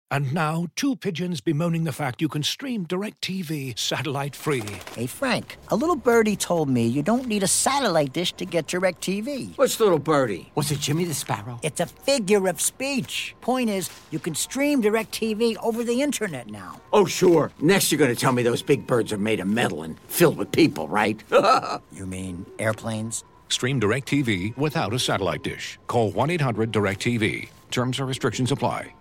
And now, two pigeons bemoaning the fact you can stream DirecTV satellite-free. Hey, Frank, a little birdie told me you don't need a satellite dish to get DirecTV. What's little birdie? Was it Jimmy the Sparrow? It's a figure of speech. Point is, you can stream DirecTV over the internet now. Oh, sure. Next you're going to tell me those big birds are made of metal and filled with people, right? You mean airplanes? Stream DirecTV without a satellite dish. Call 1-800-DirecTV. Terms and restrictions apply.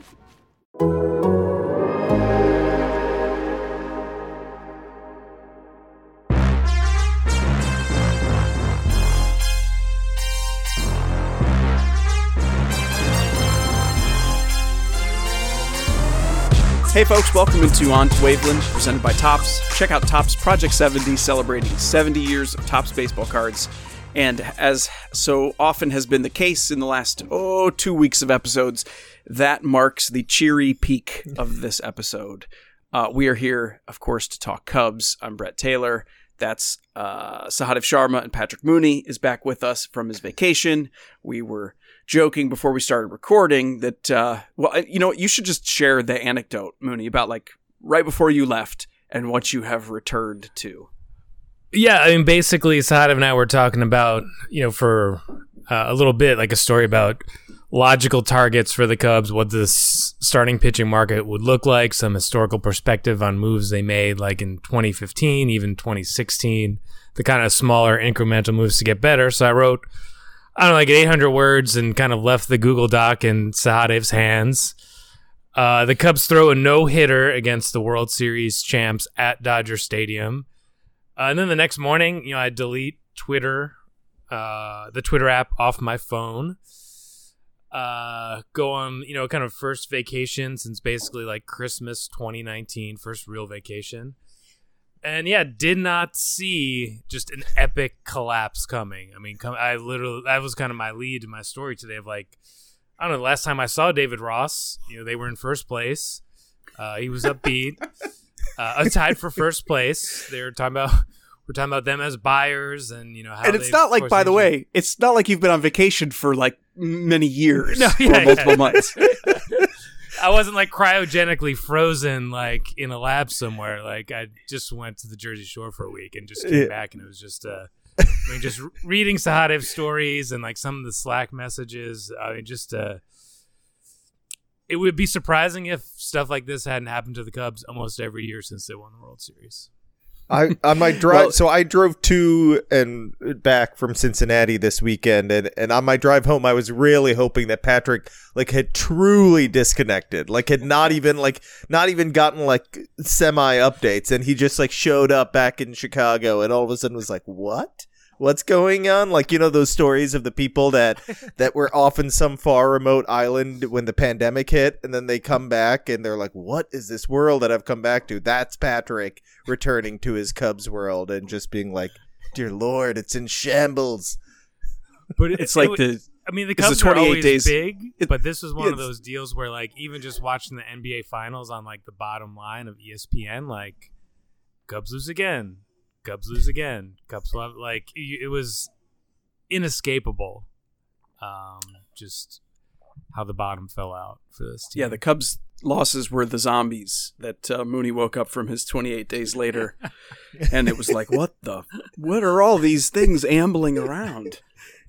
Hey folks, welcome into On to Waveland, presented by Topps. Check out Topps Project 70, celebrating 70 years of Topps baseball cards. And as so often has been the case in the last, 2 weeks of episodes, that marks the cheery peak of this episode. We are here, of course, to talk Cubs. I'm Brett Taylor. That's Sahadev Sharma, and Patrick Mooney is back with us from his vacation. We were joking before we started recording that, you know what, you should just share the anecdote, Mooney, about like right before you left and what you have returned to. Yeah, I mean, basically, Sahadev and I were talking about, for a little bit, like a story about logical targets for the Cubs, what the starting pitching market would look like, some historical perspective on moves they made, like in 2015, even 2016, the kind of smaller incremental moves to get better. So I wrote, like 800 words and kind of left the Google Doc in Sahadev's hands. The Cubs throw a no-hitter against the World Series champs at Dodger Stadium. And then the next morning, I delete Twitter, the Twitter app off my phone. Go on, kind of first vacation since basically like Christmas 2019, first real vacation. And yeah, did not see just an epic collapse coming. I mean, that was kind of my lead to my story today of like, I don't know, the last time I saw David Ross, they were in first place. He was upbeat, tied for first place. We're talking about them as buyers and, how. And it's not like, by the way, it's not like you've been on vacation for like many years or multiple months. I wasn't like cryogenically frozen like in a lab somewhere. Like I just went to the Jersey Shore for a week and just came back, and it was just just reading Sahadev stories and like some of the Slack messages. It would be surprising if stuff like this hadn't happened to the Cubs almost every year since they won the World Series. On my drive, so I drove to and back from Cincinnati this weekend, and on my drive home, I was really hoping that Patrick like had truly disconnected, like had not even gotten like semi updates, and he just like showed up back in Chicago, and all of a sudden was like, what's going on? Like, those stories of the people that were off in some far remote island when the pandemic hit, and then they come back and they're like, what is this world that I've come back to? That's Patrick returning to his Cubs world and just being like, dear Lord, it's in shambles. But it's like the Cubs are always big, but this was one of those deals where like even just watching the NBA finals on like the bottom line of ESPN, like Cubs lose again. Cubs lose again. Cubs love, like it was inescapable. Just how the bottom fell out for this team. Yeah, the Cubs' losses were the zombies that Mooney woke up from his 28 days later, and it was like, what are all these things ambling around?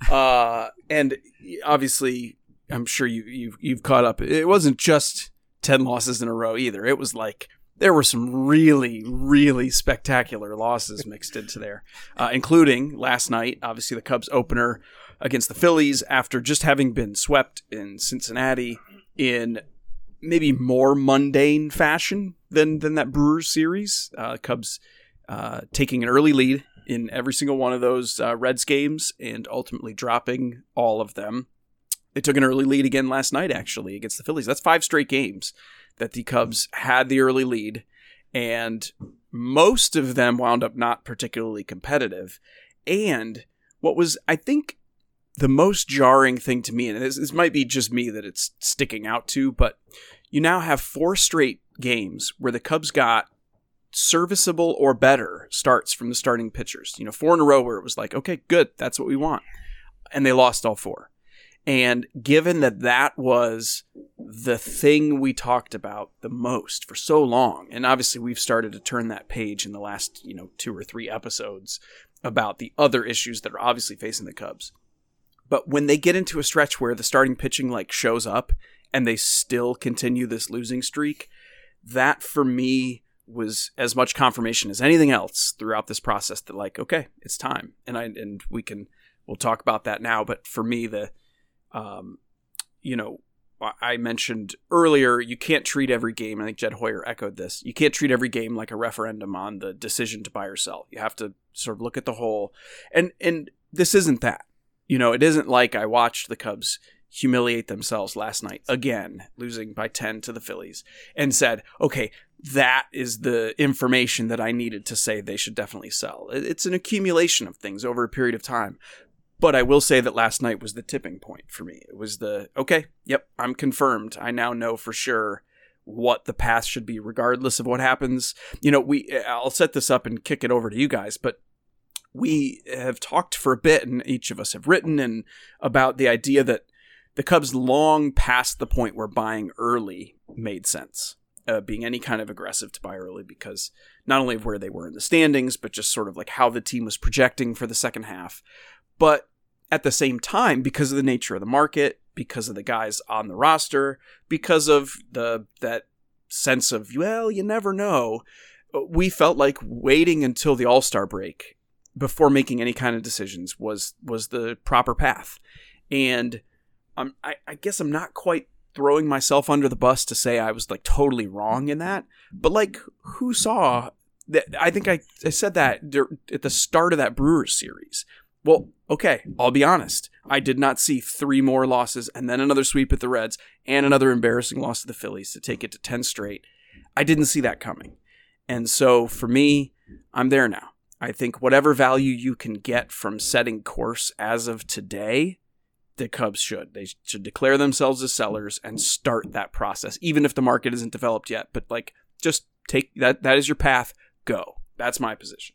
And obviously, I'm sure you've caught up. It wasn't just 10 losses in a row either. It was like, there were some really, really spectacular losses mixed into there, including last night, obviously the Cubs opener against the Phillies after just having been swept in Cincinnati in maybe more mundane fashion than that Brewers series. Cubs taking an early lead in every single one of those Reds games and ultimately dropping all of them. They took an early lead again last night, actually, against the Phillies. That's 5 straight games that the Cubs had the early lead, and most of them wound up not particularly competitive. And what was, I think, the most jarring thing to me, and this might be just me that it's sticking out to, but you now have 4 straight games where the Cubs got serviceable or better starts from the starting pitchers. 4 in a row where it was like, okay, good, that's what we want. And they lost all 4. And given that that was the thing we talked about the most for so long, and obviously we've started to turn that page in the last 2 or 3 episodes about the other issues that are obviously facing the Cubs. But when they get into a stretch where the starting pitching shows up and they still continue this losing streak, that for me was as much confirmation as anything else throughout this process that okay, it's time. And we'll talk about that now. But for me, I mentioned earlier, you can't treat every game, I think Jed Hoyer echoed this, you can't treat every game like a referendum on the decision to buy or sell. You have to sort of look at the whole. And this isn't that. It isn't like I watched the Cubs humiliate themselves last night, again, losing by 10 to the Phillies, and said, okay, that is the information that I needed to say they should definitely sell. It's an accumulation of things over a period of time. But I will say that last night was the tipping point for me. It was okay, yep, I'm confirmed. I now know for sure what the path should be, regardless of what happens. I'll set this up and kick it over to you guys, but we have talked for a bit, and each of us have written and about the idea that the Cubs long past the point where buying early made sense, being any kind of aggressive to buy early, because not only of where they were in the standings, but just sort of how the team was projecting for the second half. But at the same time, because of the nature of the market, because of the guys on the roster, because of that sense of, well, you never know, we felt like waiting until the All-Star break before making any kind of decisions was the proper path. And I guess I'm not quite throwing myself under the bus to say I was totally wrong in that, but who saw that? I think I said that at the start of that Brewers series. Well, okay, I'll be honest. I did not see 3 more losses and then another sweep at the Reds and another embarrassing loss to the Phillies to take it to 10 straight. I didn't see that coming. And so for me, I'm there now. I think whatever value you can get from setting course as of today, the Cubs should. They should declare themselves as sellers and start that process, even if the market isn't developed yet. But just take that. That is your path. Go. That's my position.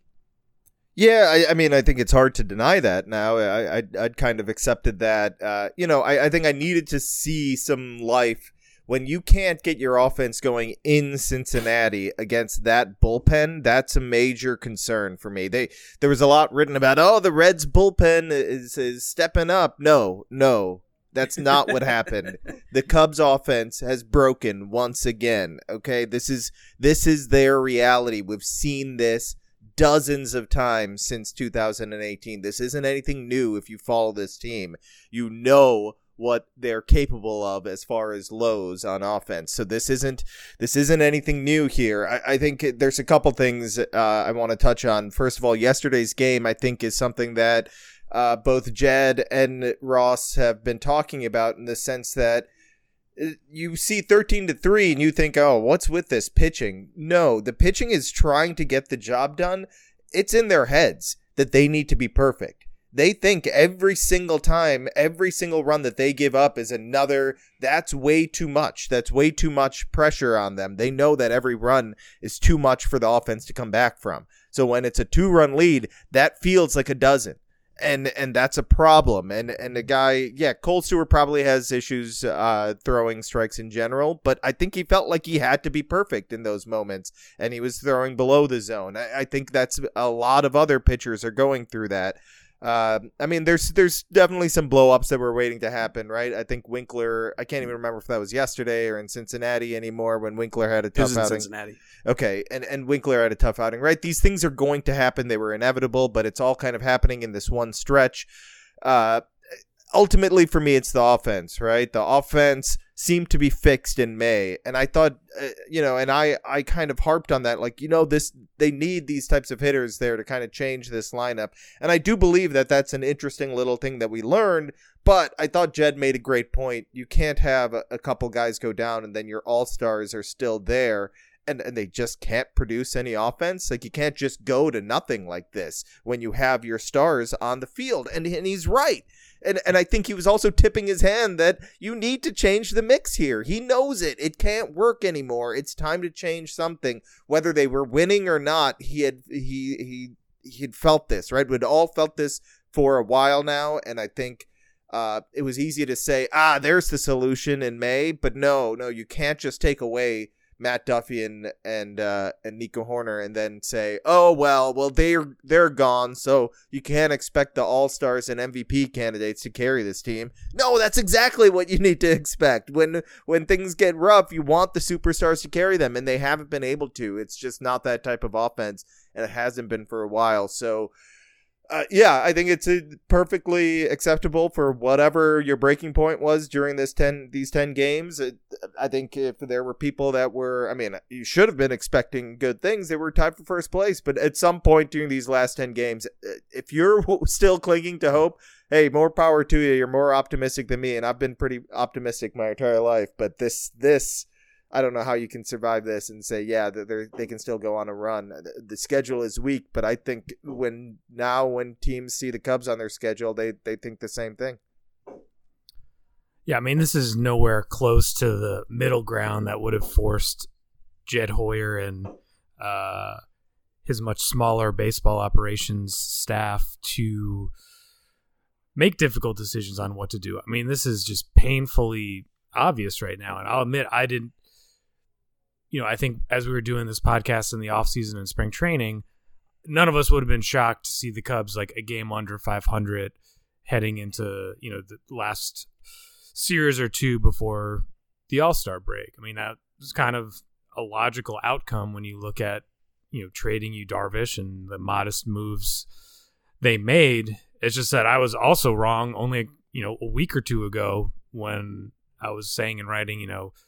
Yeah, I mean, I think it's hard to deny that now. I'd kind of accepted that. I think I needed to see some life when you can't get your offense going in Cincinnati against that bullpen. That's a major concern for me. There was a lot written about, the Reds bullpen is stepping up. No, that's not what happened. The Cubs offense has broken once again. Okay, this is their reality. We've seen this dozens of times since 2018. This isn't anything new. If you follow this team, you know what they're capable of as far as lows on offense. So this isn't anything new here. I think there's a couple things I want to touch on. First of all, yesterday's game, I think, is something that both Jed and Ross have been talking about, in the sense that you see 13-3 and you think, oh, what's with this pitching? No, the pitching is trying to get the job done. It's in their heads that they need to be perfect. They think every single time, every single run that they give up is another. That's way too much. That's way too much pressure on them. They know that every run is too much for the offense to come back from. So when it's a 2-run lead, that feels like a dozen. And that's a problem. And the guy, Cole Stewart probably has issues throwing strikes in general, but I think he felt like he had to be perfect in those moments, and he was throwing below the zone. I think that's a lot of other pitchers are going through that. I mean, there's definitely some blow-ups that were waiting to happen, right? I think Winkler, I can't even remember if that was yesterday or in Cincinnati anymore, when Winkler had a tough outing. Cincinnati. Okay, and Winkler had a tough outing, right? These things are going to happen. They were inevitable, but it's all kind of happening in this one stretch. Ultimately, for me, it's the offense, right? The offense seemed to be fixed in May, and I thought, and I kind of harped on that, they need these types of hitters there to kind of change this lineup, and I do believe that that's an interesting little thing that we learned. But I thought Jed made a great point. You can't have a couple guys go down and then your all-stars are still there, and they just can't produce any offense. You can't just go to nothing like this when you have your stars on the field, and he's right. And I think he was also tipping his hand that you need to change the mix here. He knows it. It can't work anymore. It's time to change something. Whether they were winning or not, he had felt this, right? We'd all felt this for a while now, and I think it was easy to say, there's the solution in May, but no, you can't just take away Matt Duffy and Nico Horner and then say, well, they're gone, so you can't expect the All-Stars and MVP candidates to carry this team. No, that's exactly what you need to expect. When things get rough, you want the superstars to carry them, and they haven't been able to. It's just not that type of offense, and it hasn't been for a while. So I think it's perfectly acceptable for whatever your breaking point was during these 10 games. I think if there were people that were, you should have been expecting good things. They were tied for first place, but at some point during these last 10 games, if you're still clinging to hope, hey, more power to you. You're more optimistic than me, and I've been pretty optimistic my entire life. But this. I don't know how you can survive this and say, they can still go on a run. The schedule is weak, but I think when teams see the Cubs on their schedule, they think the same thing. Yeah, this is nowhere close to the middle ground that would have forced Jed Hoyer and his much smaller baseball operations staff to make difficult decisions on what to do. This is just painfully obvious right now. And I'll admit, I didn't. I think as we were doing this podcast in the offseason and spring training, none of us would have been shocked to see the Cubs like a game under 500 heading into, the last series or two before the All-Star break. That was kind of a logical outcome when you look at, trading Yu Darvish and the modest moves they made. It's just that I was also wrong only, a week or two ago when I was saying and writing,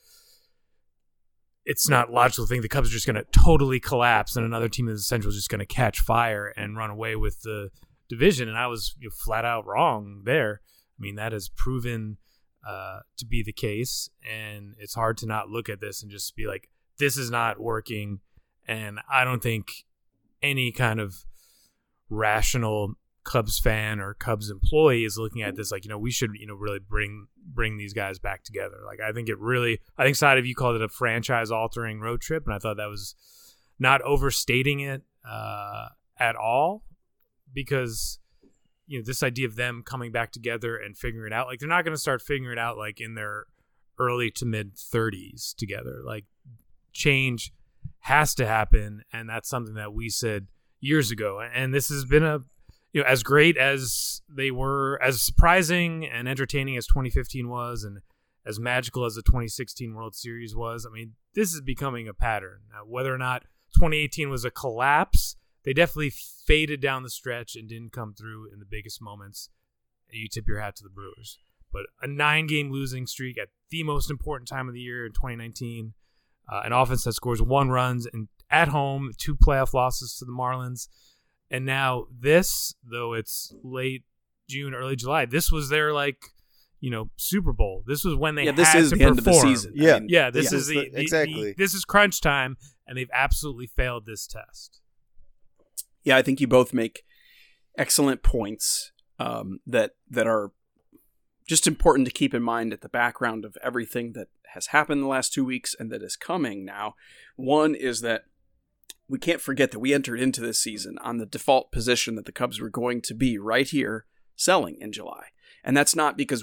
it's not logical to think the Cubs are just going to totally collapse and another team in the Central is just going to catch fire and run away with the division. And I was flat out wrong there. That has proven to be the case. And it's hard to not look at this and just be like, this is not working. And I don't think any kind of rational Cubs fan or Cubs employee is looking at this like, we should, really bring these guys back together. Like, I think Side of you called it a franchise altering road trip. And I thought that was not overstating it at all, because, this idea of them coming back together and figuring it out, like they're not going to start figuring it out like in their early to mid 30s together. Like, change has to happen. And that's something that we said years ago. And this has been as great as they were, as surprising and entertaining as 2015 was, and as magical as the 2016 World Series was, this is becoming a pattern. Now, whether or not 2018 was a collapse, they definitely faded down the stretch and didn't come through in the biggest moments. You tip your hat to the Brewers. But a 9-game losing streak at the most important time of the year in 2019, an offense that scores 1 run and at home, 2 playoff losses to the Marlins. And now this, though it's late June, early July, this was their Super Bowl. This was when they had to perform. This is the end of the season. This is exactly. This is crunch time, and they've absolutely failed this test. Yeah, I think you both make excellent points that are just important to keep in mind at the background of everything that has happened the last 2 weeks and that is coming now. One is that we can't forget that we entered into this season on the default position that the Cubs were going to be right here selling in July. And that's not because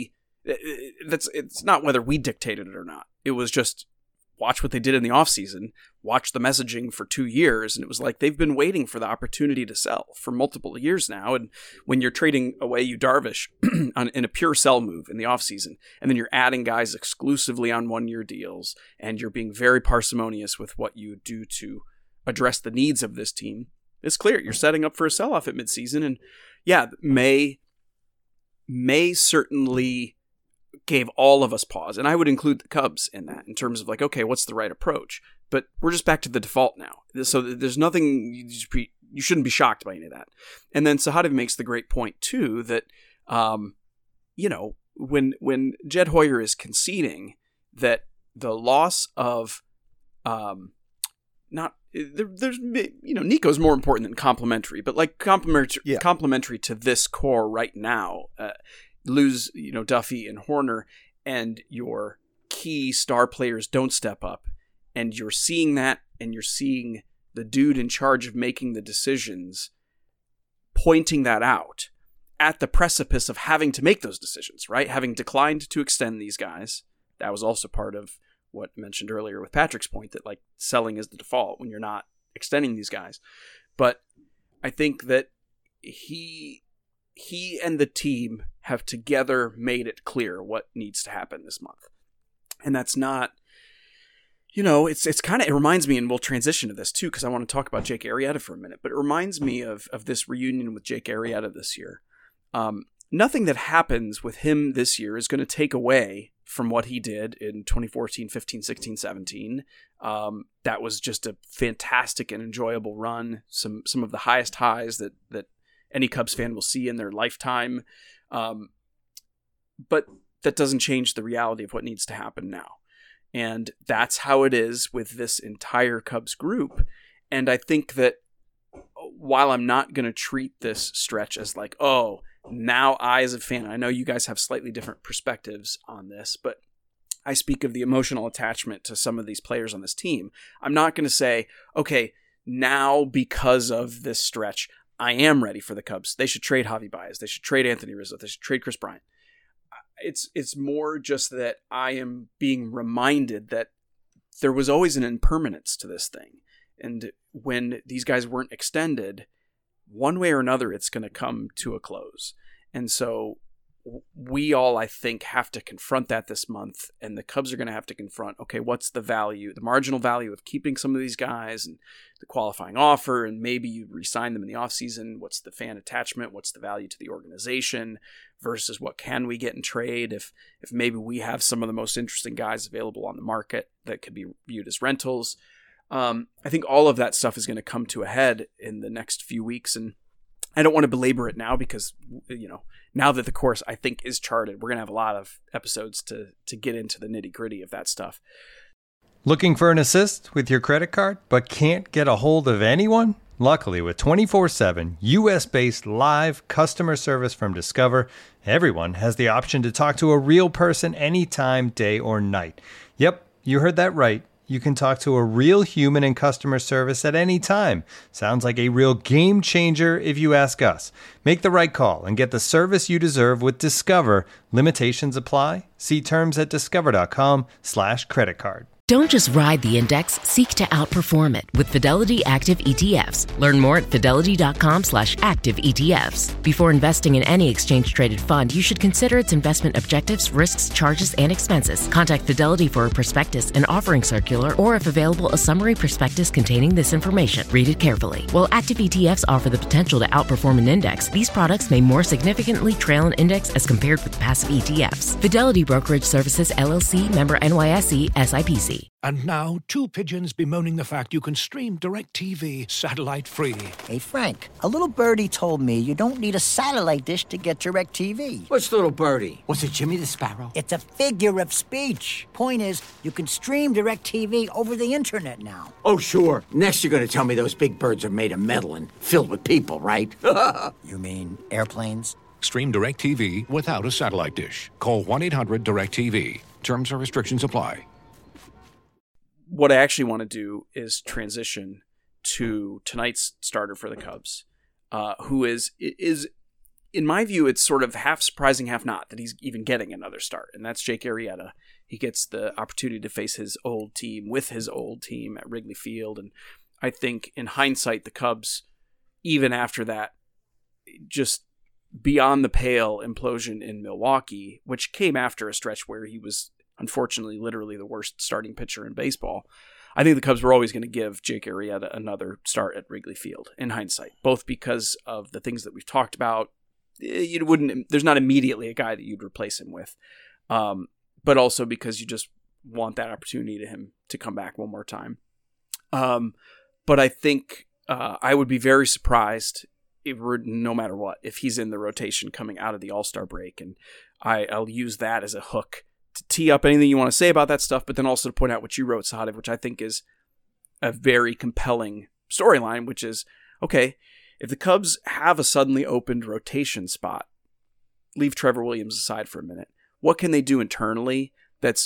it's not whether we dictated it or not. It was just watch what they did in the offseason, watch the messaging for 2 years. And it was like they've been waiting for the opportunity to sell for multiple years now. And when you're trading away Yu Darvish in a pure sell move in the offseason, and then you're adding guys exclusively on 1-year deals, and you're being very parsimonious with what you do to address the needs of this team, it's clear you're setting up for a sell-off at midseason. And yeah, May certainly gave all of us pause, and I would include the Cubs in that, in terms of like, okay, what's the right approach? But we're just back to the default now. So there's nothing, you shouldn't be shocked by any of that. And then Sahadev makes the great point too, that, when Jed Hoyer is conceding that the loss of, Nico's more important than complementary, but like complementary to this core right now, lose, Duffy and Horner, and your key star players don't step up, and you're seeing that, and you're seeing the dude in charge of making the decisions pointing that out at the precipice of having to make those decisions, right? Having declined to extend these guys. That was also part of what I mentioned earlier with Patrick's point that like selling is the default when you're not extending these guys. But I think that he and the team have together made it clear what needs to happen this month. And that's not, it's kind of, it reminds me, and we'll transition to this too, because I want to talk about Jake Arrieta for a minute, but it reminds me of this reunion with Jake Arrieta this year. Nothing that happens with him this year is going to take away from what he did in 2014, 15, 16, 17. That was just a fantastic and enjoyable run. Some of the highest highs that any Cubs fan will see in their lifetime. But that doesn't change the reality of what needs to happen now. And that's how it is with this entire Cubs group. And I think that while I'm not going to treat this stretch as like, oh, now I as a fan, I know you guys have slightly different perspectives on this, but I speak of the emotional attachment to some of these players on this team. I'm not going to say, okay, now because of this stretch, I am ready for the Cubs. They should trade Javi Baez. They should trade Anthony Rizzo. They should trade Chris Bryant. It's more just that I am being reminded that there was always an impermanence to this thing. And when these guys weren't extended, one way or another, it's going to come to a close. And so we all, I think, have to confront that this month. And the Cubs are going to have to confront, okay, what's the value, the marginal value of keeping some of these guys and the qualifying offer, and maybe you re-sign them in the offseason. What's the fan attachment? What's the value to the organization versus what can we get in trade if maybe we have some of the most interesting guys available on the market that could be viewed as rentals. I think all of that stuff is going to come to a head in the next few weeks. And I don't want to belabor it now because, now that the course I think is charted, we're going to have a lot of episodes to get into the nitty gritty of that stuff. Looking for an assist with your credit card, but can't get a hold of anyone? Luckily, with 24/7 U.S.-based live customer service from Discover, everyone has the option to talk to a real person anytime, day or night. Yep, you heard that right. You can talk to a real human in customer service at any time. Sounds like a real game changer if you ask us. Make the right call and get the service you deserve with Discover. Limitations apply. See terms at discover.com/creditcard. Don't just ride the index, seek to outperform it with Fidelity Active ETFs. Learn more at fidelity.com/active ETFs. Before investing in any exchange-traded fund, you should consider its investment objectives, risks, charges, and expenses. Contact Fidelity for a prospectus, an offering circular, or if available, a summary prospectus containing this information. Read it carefully. While active ETFs offer the potential to outperform an index, these products may more significantly trail an index as compared with passive ETFs. Fidelity Brokerage Services, LLC, member NYSE, SIPC. And now, two pigeons bemoaning the fact you can stream DirecTV satellite-free. Hey, Frank, a little birdie told me you don't need a satellite dish to get DirecTV. What's little birdie? Was it Jimmy the Sparrow? It's a figure of speech. Point is, you can stream DirecTV over the internet now. Oh, sure. Next you're going to tell me those big birds are made of metal and filled with people, right? You mean airplanes? Stream DirecTV without a satellite dish. Call 1-800-DirecTV. Terms and restrictions apply. What I actually want to do is transition to tonight's starter for the Cubs, who is, in my view, it's sort of half surprising, half not, that he's even getting another start, and that's Jake Arrieta. He gets the opportunity to face his old team with his old team at Wrigley Field, and I think in hindsight, the Cubs, even after that, just beyond the pale implosion in Milwaukee, which came after a stretch where he was unfortunately literally the worst starting pitcher in baseball, I think the Cubs were always going to give Jake Arrieta another start at Wrigley Field in hindsight, both because of the things that we've talked about. There's not immediately a guy that you'd replace him with, but also because you just want that opportunity to him to come back one more time. But I think I would be very surprised no matter what, if he's in the rotation coming out of the All-Star break, and I'll use that as a hook to tee up anything you want to say about that stuff, but then also to point out what you wrote, Sahadev, which I think is a very compelling storyline, which is, okay, if the Cubs have a suddenly opened rotation spot, leave Trevor Williams aside for a minute, what can they do internally that's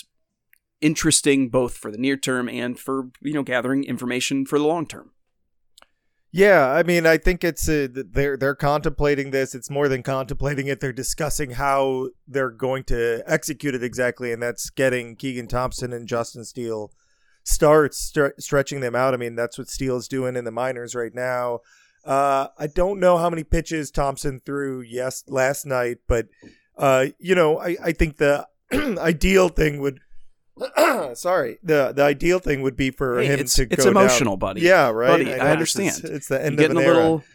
interesting both for the near term and for, gathering information for the long term? Yeah, I mean, I think it's they're contemplating this. It's more than contemplating it. They're discussing how they're going to execute it exactly, and that's getting Keegan Thompson and Justin Steele starts, stretching them out. I mean, that's what Steele's doing in the minors right now. I don't know how many pitches Thompson threw last night, but I think the ideal thing would the ideal thing would be for him to go it's emotional, down. buddy. Yeah, right. Buddy, I understand. It's the end You're of an getting a little.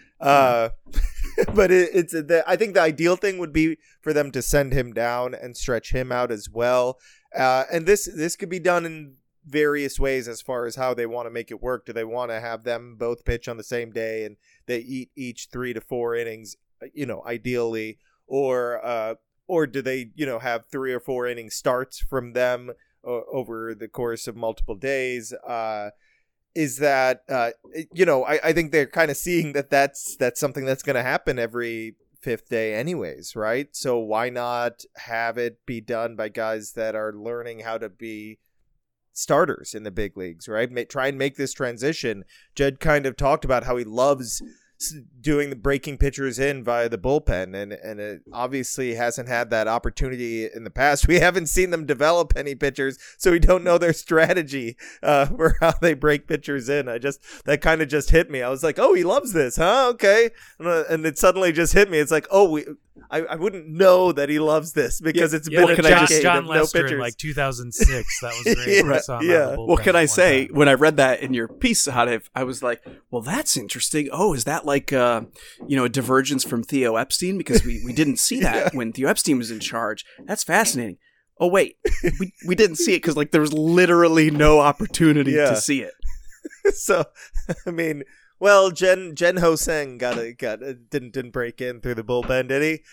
but I think the ideal thing would be for them to send him down and stretch him out as well. And this could be done in various ways as far as how they want to make it work. Do they want to have them both pitch on the same day and they eat each 3 to 4 innings, ideally, or do they, have 3 or 4 inning starts from them over the course of multiple days? Is that, I think they're kind of seeing that's something that's going to happen every 5th day anyways, right? So why not have it be done by guys that are learning how to be starters in the big leagues, right? Try and make this transition. Jed kind of talked about how he loves doing the breaking pitchers in via the bullpen, and it obviously hasn't had that opportunity in the past. We haven't seen them develop any pitchers, so we don't know their strategy for how they break pitchers in. That kind of just hit me. I was like, oh, he loves this, huh? Okay. And it suddenly just hit me. It's like, oh, I wouldn't know that he loves this because it's been a decade John of no Lester pitchers. in like 2006. That was great. Yeah, I saw him yeah. out of the What bullpen can I one say? time. When I read that in your piece, Hadif, I was like, well, that's interesting. Oh, is that like, a divergence from Theo Epstein? Because we didn't see that when Theo Epstein was in charge. That's fascinating. Oh, wait, we didn't see it because like there was literally no opportunity to see it. So, I mean, well, Jen Ho-Seng didn't break in through the bullpen, did he?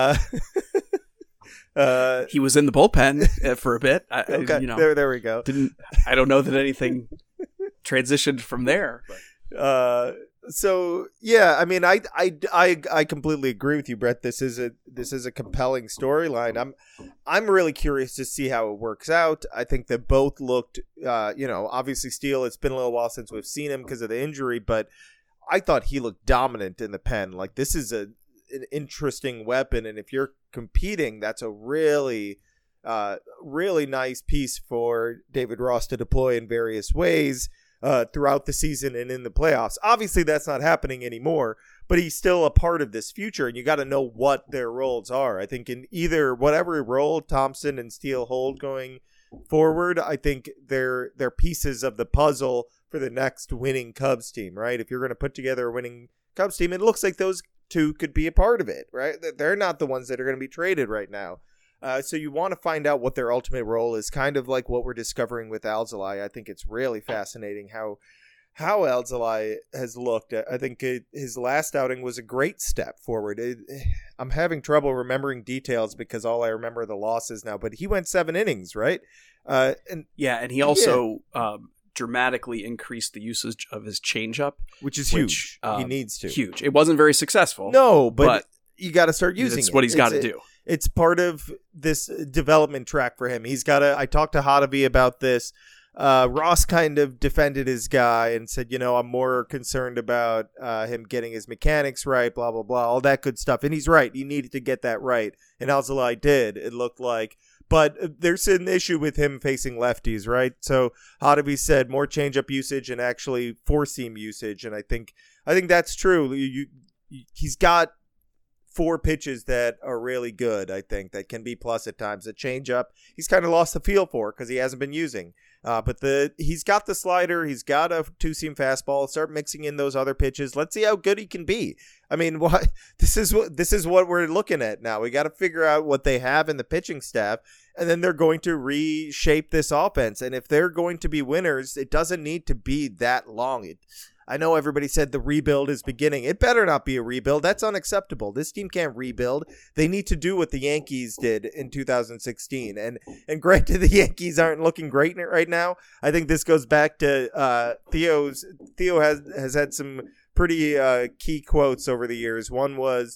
He was in the bullpen for a bit. Okay, there we go. I don't know that anything transitioned from there. But. So yeah, I mean, I completely agree with you, Brett. This is a compelling storyline. I'm really curious to see how it works out. I think that both looked, obviously Steele. It's been a little while since we've seen him because of the injury, but I thought he looked dominant in the pen. Like this is an interesting weapon, and if you're competing, that's a really nice piece for David Ross to deploy in various ways. Throughout the season and in the playoffs. Obviously, that's not happening anymore, but he's still a part of this future, and you got to know what their roles are. I think in either whatever role Thompson and Steele hold going forward, I think they're pieces of the puzzle for the next winning Cubs team, right? If you're going to put together a winning Cubs team, it looks like those two could be a part of it, right? They're not the ones that are going to be traded right now. So you want to find out what their ultimate role is, kind of like what we're discovering with Alzolay. I think it's really fascinating how Alzolay has looked. I think his last outing was a great step forward. I'm having trouble remembering details because all I remember are the losses now, but he went 7 innings, right? And he also dramatically increased the usage of his changeup, which is huge. He needs to. Huge. It wasn't very successful. No, but you got to start using it. That's what he's got to do. It's part of this development track for him. He's got to. I talked to Hadavi about this. Ross kind of defended his guy and said, I'm more concerned about him getting his mechanics right, blah, blah, blah, all that good stuff. And he's right. He needed to get that right. And Alzolay did, it looked like. But there's an issue with him facing lefties, right? So Hadavi said more changeup usage and actually four-seam usage. And I think that's true. He's got 4 pitches that are really good, I think, that can be plus at times. The changeup, he's kind of lost the feel for because he hasn't been using. But he's got the slider. He's got a 2-seam fastball. Start mixing in those other pitches. Let's see how good he can be. I mean, this is what we're looking at now. We got to figure out what they have in the pitching staff, and then they're going to reshape this offense. And if they're going to be winners, it doesn't need to be that long. I know everybody said the rebuild is beginning. It better not be a rebuild. That's unacceptable. This team can't rebuild. They need to do what the Yankees did in 2016. And granted, the Yankees aren't looking great right now. I think this goes back to Theo has had some pretty key quotes over the years. One was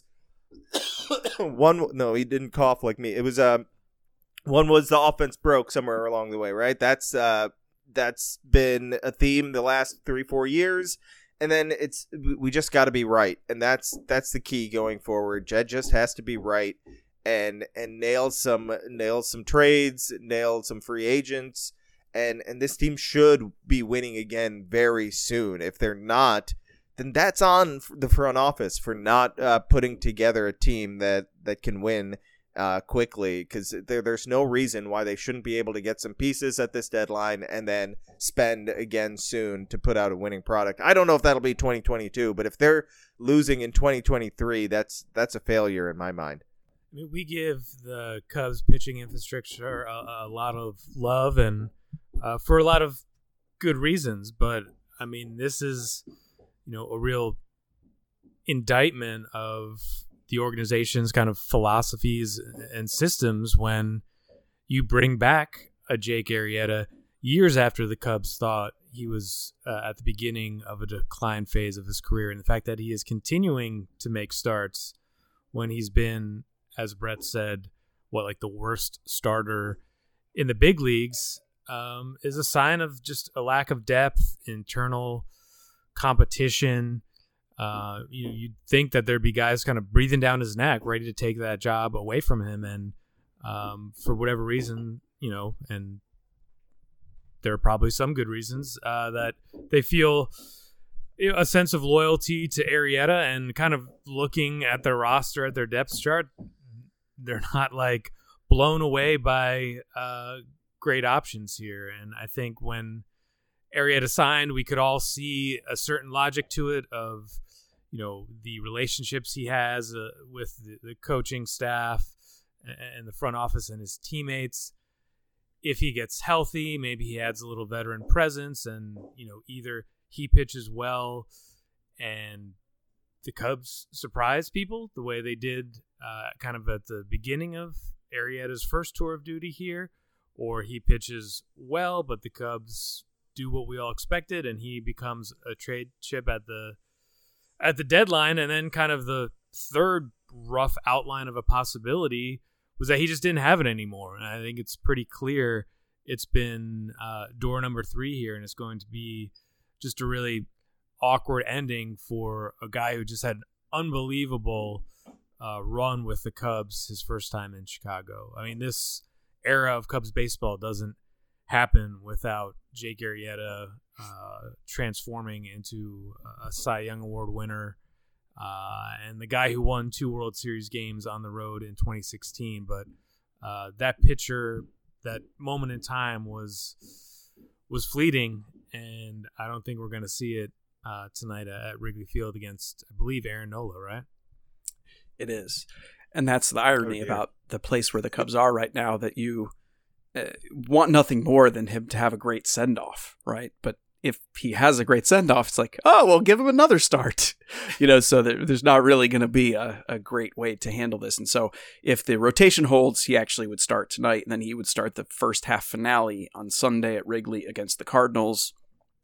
no, he didn't cough like me. It was one was the offense broke somewhere along the way, right? That's been a theme the last 3-4 years, And then we just got to be right, and that's the key going forward. Jed just has to be right and nail some trades, nail some free agents, and this team should be winning again very soon. If they're not, then that's on the front office for not putting together a team that can win quickly, because there's no reason why they shouldn't be able to get some pieces at this deadline and then spend again soon to put out a winning product. I don't know if that'll be 2022, but if they're losing in 2023, that's a failure in my mind. I mean, we give the Cubs pitching infrastructure a lot of love, and for a lot of good reasons, but I mean, this is a real indictment of the organization's kind of philosophies and systems when you bring back a Jake Arrieta years after the Cubs thought he was at the beginning of a decline phase of his career. And the fact that he is continuing to make starts when he's been, as Brett said, the worst starter in the big leagues is a sign of just a lack of depth, internal competition. You'd think that there'd be guys kind of breathing down his neck, ready to take that job away from him, and for whatever reason, and there are probably some good reasons that they feel a sense of loyalty to Arrieta, and kind of looking at their roster, at their depth chart, they're not blown away by great options here. And I think when Arrieta signed, we could all see a certain logic to it of, the relationships he has with the coaching staff and the front office and his teammates. If he gets healthy, maybe he adds a little veteran presence, and, either he pitches well and the Cubs surprise people the way they did kind of at the beginning of Arrieta's first tour of duty here, or he pitches well, but the Cubs do what we all expected, and he becomes a trade chip at the deadline. And then kind of the third rough outline of a possibility was that he just didn't have it anymore. And I think it's pretty clear it's been door number 3 here, and it's going to be just a really awkward ending for a guy who just had unbelievable run with the Cubs his first time in Chicago. I mean, this era of Cubs baseball doesn't happen without Jake Arrieta transforming into a Cy Young Award winner and the guy who won 2 World Series games on the road in 2016. But that pitcher, that moment in time was fleeting, and I don't think we're going to see it tonight at Wrigley Field against, I believe, Aaron Nola, right? It is. And that's the irony about the place where the Cubs are right now, that you want nothing more than him to have a great send-off, right? But if he has a great send-off, it's like, oh, well, give him another start. So there's not really going to be a great way to handle this. And so if the rotation holds, he actually would start tonight, and then he would start the first half finale on Sunday at Wrigley against the Cardinals.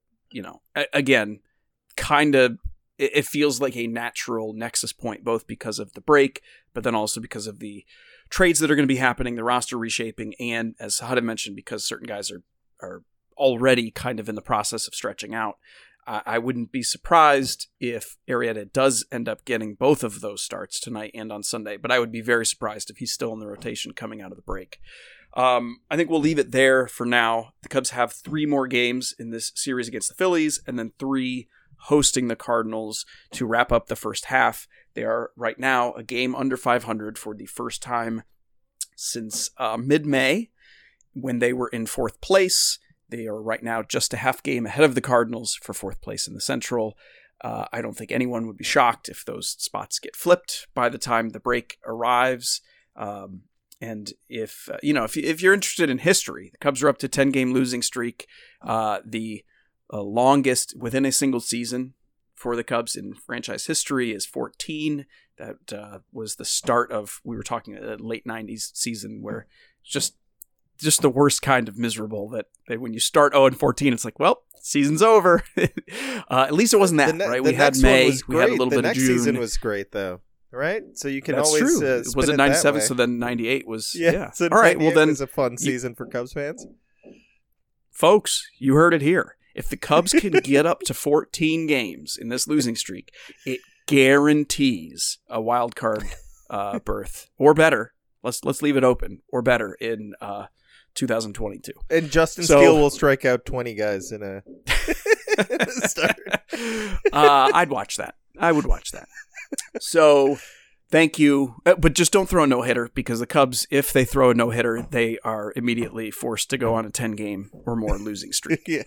Again, kind of, it feels like a natural nexus point, both because of the break, but then also because of the trades that are going to be happening, the roster reshaping, and as Hudden mentioned, because certain guys are already kind of in the process of stretching out. I wouldn't be surprised if Arrieta does end up getting both of those starts tonight and on Sunday, but I would be very surprised if he's still in the rotation coming out of the break. I think we'll leave it there for now. The Cubs have 3 more games in this series against the Phillies, and then 3 hosting the Cardinals to wrap up the first half. They are right now a game under 500 for the first time since mid-May, when they were in 4th place. They are right now just a half game ahead of the Cardinals for 4th place in the Central. I don't think anyone would be shocked if those spots get flipped by the time the break arrives. And if you're interested in history, the Cubs are up to 10-game losing streak, the longest within a single season for the Cubs in franchise history is 14. That was the start of, we were talking a late 90s season where just the worst kind of miserable that when you start 0-14, it's like, well, season's over. At least it wasn't that, right? We had May, we had a little bit of June. The next season was great, though, right? So you can That's always true. Was it 97? So then 98 was, So all right, well then, it was a fun season for Cubs fans. Folks, you heard it here. If the Cubs can get up to 14 games in this losing streak, it guarantees a wild card berth or better. Let's leave it open or better in 2022. And Justin Steele will strike out 20 guys in a start. I'd watch that. I would watch that. So thank you. But just don't throw a no-hitter, because the Cubs, if they throw a no-hitter, they are immediately forced to go on a 10-game or more losing streak. Yeah.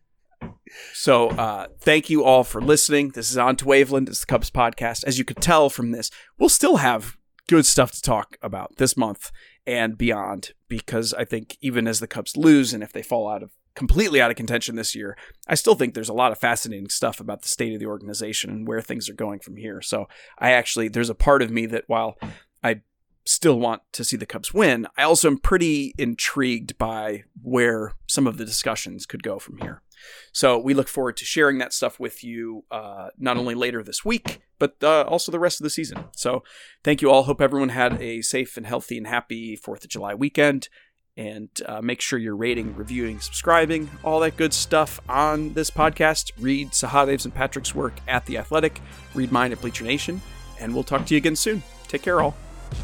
So thank you all for listening. This is On to Waveland. It's the Cubs podcast. As you could tell from this, we'll still have good stuff to talk about this month and beyond, because I think even as the Cubs lose, and if they fall completely out of contention this year, I still think there's a lot of fascinating stuff about the state of the organization and where things are going from here. So there's a part of me that, while I still want to see the Cubs win, I also am pretty intrigued by where some of the discussions could go from here. So we look forward to sharing that stuff with you, not only later this week, but also the rest of the season. So thank you all. Hope everyone had a safe and healthy and happy 4th of July weekend. And make sure you're rating, reviewing, subscribing, all that good stuff on this podcast. Read Sahadev and Patrick's work at The Athletic. Read mine at Bleacher Nation. And we'll talk to you again soon. Take care, all.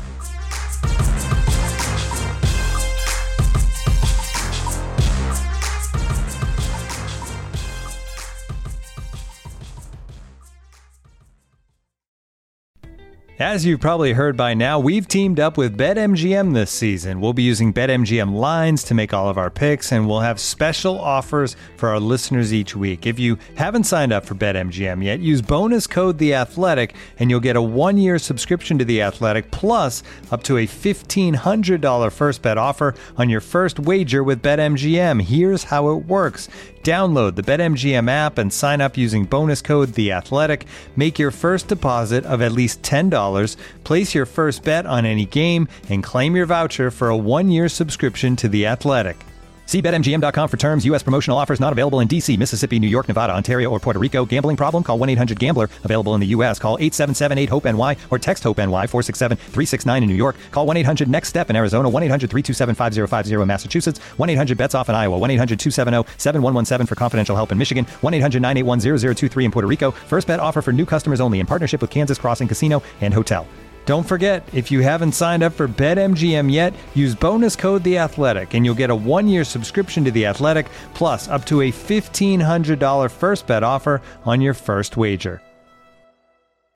As you've probably heard by now, we've teamed up with BetMGM this season. We'll be using BetMGM lines to make all of our picks, and we'll have special offers for our listeners each week. If you haven't signed up for BetMGM yet, use bonus code The Athletic, and you'll get a 1-year subscription to The Athletic, plus up to a $1,500 first bet offer on your first wager with BetMGM. Here's how it works. Download the BetMGM app and sign up using bonus code The Athletic. Make your first deposit of at least $10. Place your first bet on any game and claim your voucher for a 1-year subscription to The Athletic. See BetMGM.com for terms. U.S. promotional offers not available in D.C., Mississippi, New York, Nevada, Ontario, or Puerto Rico. Gambling problem? Call 1-800-GAMBLER. Available in the U.S. Call 877-8-HOPE-NY or text HOPE-NY 467-369 in New York. Call 1-800-NEXT-STEP in Arizona. 1-800-327-5050 in Massachusetts. 1-800-BETS-OFF in Iowa. 1-800-270-7117 for confidential help in Michigan. 1-800-981-0023 in Puerto Rico. First bet offer for new customers only in partnership with Kansas Crossing Casino and Hotel. Don't forget, if you haven't signed up for BetMGM yet, use bonus code The Athletic, and you'll get a 1-year subscription to The Athletic, plus up to a $1,500 first bet offer on your first wager.